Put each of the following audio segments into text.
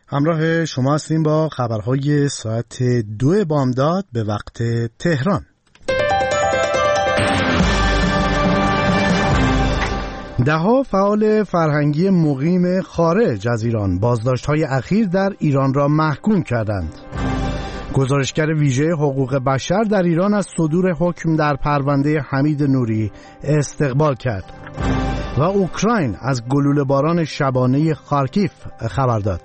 همراه شما هستیم با خبرهای ساعت 2 بامداد به وقت تهران. ده‌ها فعال فرهنگی مقیم خارج از ایران بازداشت‌های اخیر در ایران را محکوم کردند. گزارشگر ویژه حقوق بشر در ایران از صدور حکم در پرونده حمید نوری استقبال کرد و اوکراین از گلوله باران شبانه خارکیف خبر داد.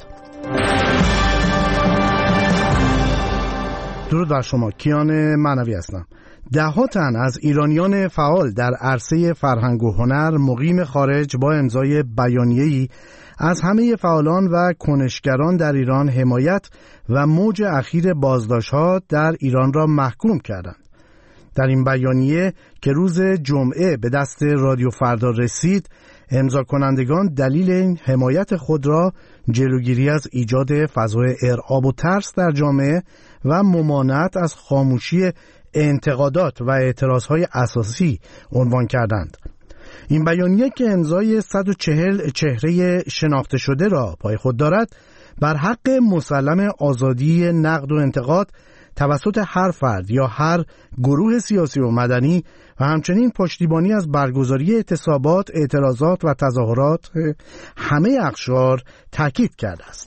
درود بر شما، کیان معنوی هستم. ده‌ها تن از ایرانیان فعال در عرصه فرهنگ و هنر مقیم خارج با امضای بیانیه‌ای از همه فعالان و کنشگران در ایران حمایت و موج اخیر بازداشت‌ها در ایران را محکوم کردند. در این بیانیه که روز جمعه به دست رادیو فردا رسید، امضا کنندگان دلیل این حمایت خود را جلوگیری از ایجاد فضای ارعاب و ترس در جامعه و ممانعت از خاموشی انتقادات و اعتراضهای اساسی عنوان کردند. این بیانیه که امضای 140 چهره شناخته شده را پای خود دارد، بر حق مسلم آزادی نقد و انتقاد توسط هر فرد یا هر گروه سیاسی و مدنی و همچنین پشتیبانی از برگزاری اعتصابات، اعتراضات و تظاهرات همه اقشار تاکید کرده است.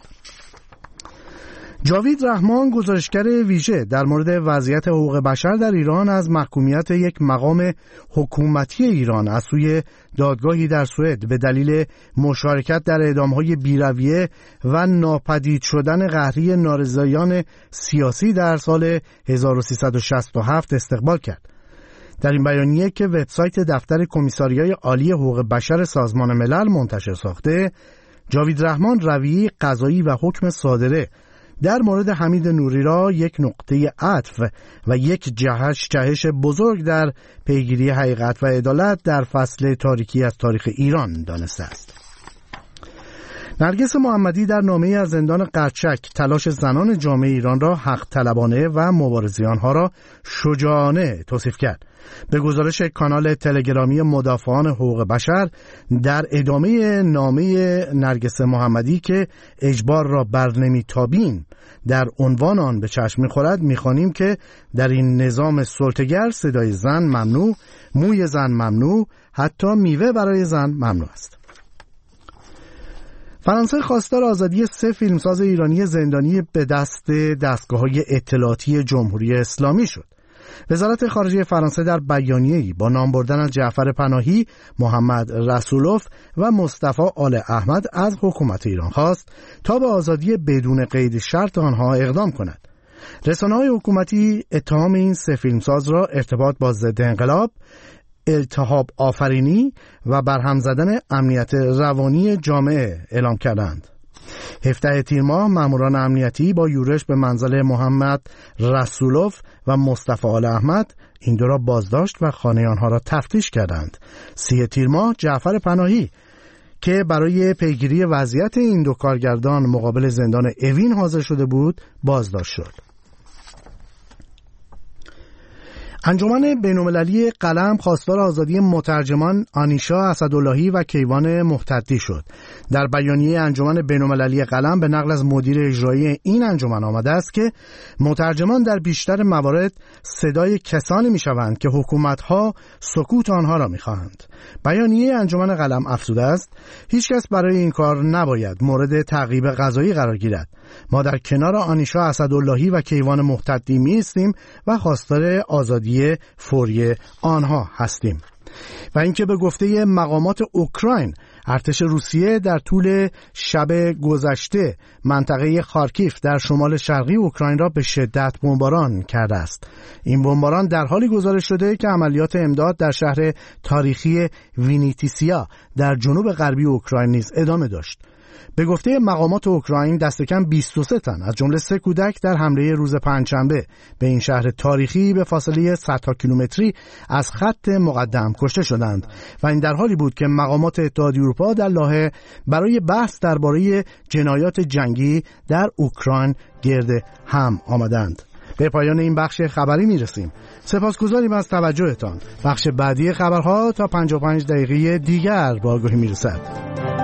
جاوید رحمان، گزارشگر ویژه در مورد وضعیت حقوق بشر در ایران، از محکومیت یک مقام حکومتی ایران از سوی دادگاهی در سوئد به دلیل مشارکت در اعدام‌های بی‌رویه و ناپدید شدن قهری نارضایان سیاسی در سال 1367 استقبال کرد. در این بیانیه که وبسایت دفتر کمیساریای عالی حقوق بشر سازمان ملل منتشر ساخته، جاوید رحمان رویه قضایی و حکم صادره در مورد حمید نوری را یک نقطه عطف و یک جهش بزرگ در پیگیری حقیقت و عدالت در فصل تاریکی از تاریخ ایران دانسته است. نرگس محمدی در نامه‌ای از زندان قرچک تلاش زنان جامعه ایران را حق طلبانه و مبارزی آنها را شجاعانه توصیف کرد. به گزارش کانال تلگرامی مدافعان حقوق بشر، در ادامه نامه نرگس محمدی که اجبار را بر نمیتابیم در عنوان آن به چشم می‌خورد، می‌خوانیم که در این نظام سلطه‌گر صدای زن ممنوع، موی زن ممنوع، حتی میوه برای زن ممنوع است. فرانسه خواستار آزادی 3 فیلمساز ایرانی زندانی به دست دستگاه‌های اطلاعاتی جمهوری اسلامی شد. وزارت خارجه فرانسه در بیانیه‌ای با نام بردن از جعفر پناهی، محمد رسولوف و مصطفی آل احمد از حکومت ایران خواست تا به آزادی بدون قید شرط آنها اقدام کند. رسانه‌های حکومتی اتهام این 3 فیلمساز را ارتباط با ضد انقلاب، التهاب آفرینی و برهم زدن امنیت روانی جامعه اعلام کردند. 17 تیر ماه ماموران امنیتی با یورش به منزل محمد رسولوف و مصطفی آل احمد این دو را بازداشت و خانه آنها را تفتیش کردند. 30 تیر ماه جعفر پناهی که برای پیگیری وضعیت این دو کارگردان مقابل زندان اوین حاضر شده بود بازداشت شد. انجمن بین‌المللی قلم خواستار آزادی مترجمان آنیشا اسداللهی و کیوان محتدی شد. در بیانیه انجمن بین‌المللی قلم به نقل از مدیر اجرایی این انجمن آمده است که مترجمان در بیشتر موارد صدای کسانی می‌شوند که حکومت‌ها سکوت آنها را می‌خواهند. بیانیه انجمن قلم افزوده است هیچ کس برای این کار نباید مورد تعقیب قضایی قرار گیرد. ما در کنار آنیشا اسداللهی و کیوان محتدی می‌ایستیم و خواستار آزادی فوری آنها هستیم. و اینکه به گفته مقامات اوکراین، ارتش روسیه در طول شب گذشته منطقه خارکیف در شمال شرقی اوکراین را به شدت بمباران کرده است. این بمباران در حالی گزارش شده که عملیات امداد در شهر تاریخی وینیتیسیا در جنوب غربی اوکراین نیز ادامه داشت. به گفته مقامات اوکراین دست کم 23 تن از جمله 3 کودک در حمله روز پنجشنبه به این شهر تاریخی به فاصله 100 کیلومتری از خط مقدم کشته شدند و این در حالی بود که مقامات اتحادیه اروپا در لاهه برای بحث درباره جنایات جنگی در اوکراین گرد هم آمدند. به پایان این بخش خبری میرسیم. سپاسگزاریم از توجهتان. بخش بعدی خبرها تا 55 دقیقه دیگر با آگاهی میرسد.